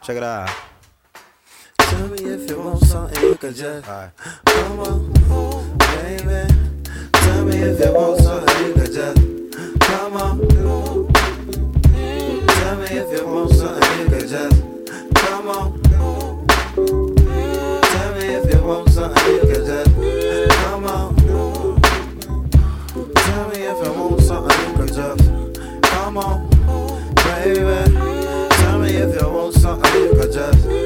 Check it out. Tell me if you want something, you can just come on, baby. Tell me if you want something, you can just come on. Tell me if you want something, you can just come on. Tell me if you want something, you can just come on. Tell me if you want something, you can just come on, baby. Tell me if you want something, you can just